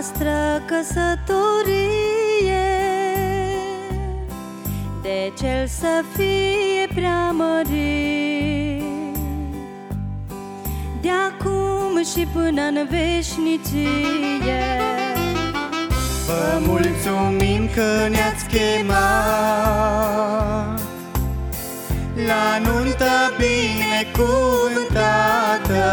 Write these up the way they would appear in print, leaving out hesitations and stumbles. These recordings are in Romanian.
voastră căsătorie, de cel să fie preamărit, de acum și până în veșnicie. Vă mulțumim că ne-ați chemat la nunta binecuvântată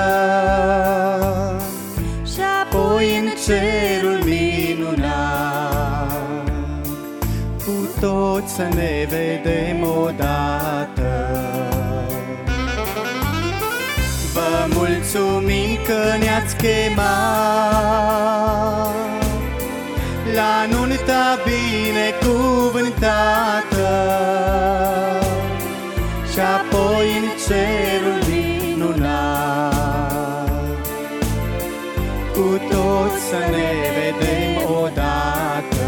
Și apoi în cerul minunat, cu toți să ne vedem odată. Vă mulțumim că ne-ați chemat la nunta binecuvântată și apoi în cerul minunat, cu toți să ne vedem odată.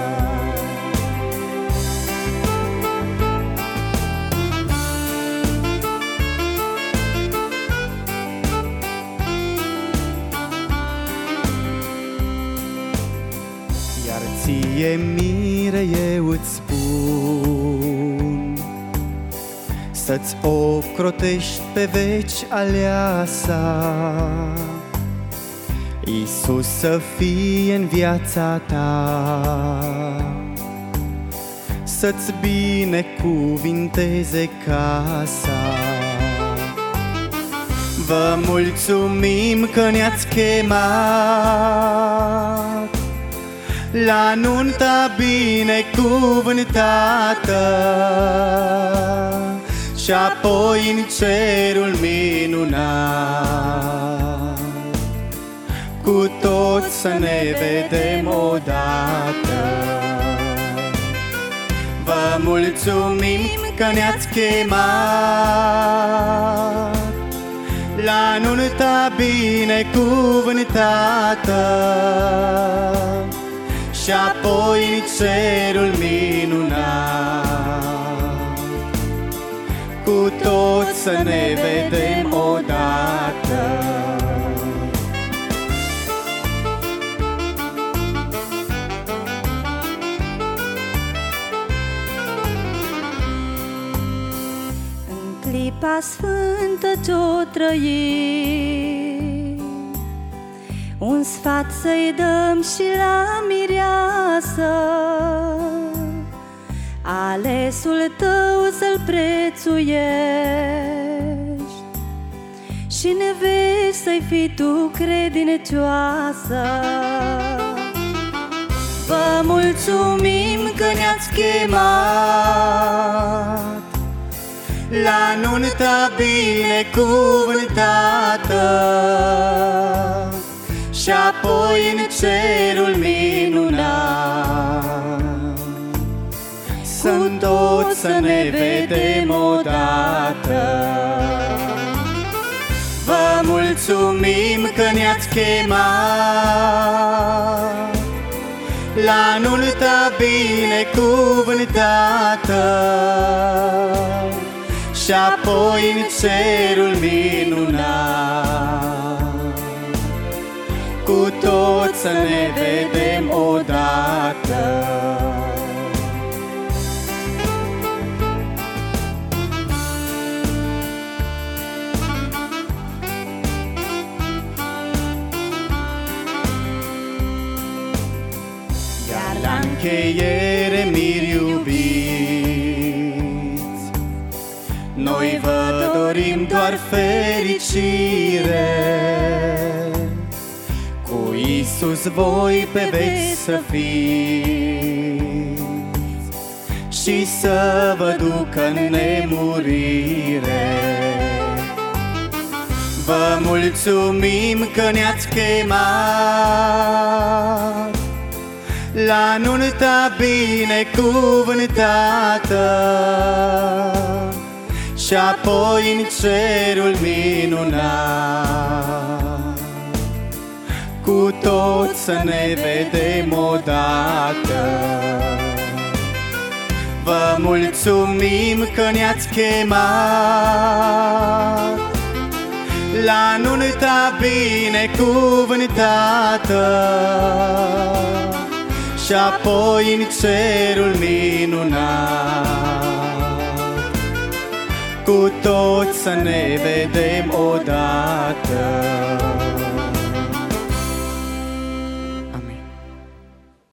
Iar ție, mire, eu îți spun să-ți ocrotești pe veci aleasa, Iisus să fie în viața ta, să-ți binecuvinteze casa. Vă mulțumim că ne-ați chemat la nunta binecuvântată și apoi în cerul minunat, cu toți să ne vedem odată. Vă mulțumim că ne-ați chemat la nunta binecuvântată și apoi în cerul minunat, cu toți să ne vedem odată. în clipa sfântă ce-o trăim, un sfat să-i dăm și la mireasă, alesul tău să-l prețuiești și în veci să-i fii tu credincioasă. Vă mulțumim că ne-ați chemat la nunta binecuvântată și apoi în cerul minunat, să-n toți să ne vedem odată. Vă mulțumim că ne-ați chemat la nunta binecuvântată și apoi în cerul minunat, cu toți să ne vedem odată. Iar la încheiere, miri iubiți, noi vă dorim doar fericire, cu Iisus voi pe veci să fiți și să vă ducă în nemurire. Vă mulțumim că ne-ați chemat la nunta binecuvântată și apoi în cerul minunat, cu toți să ne vedem odată. Vă mulțumim că ne-ați chemat la nunta binecuvântată și apoi în cerul minunat, cu toți să ne vedem odată.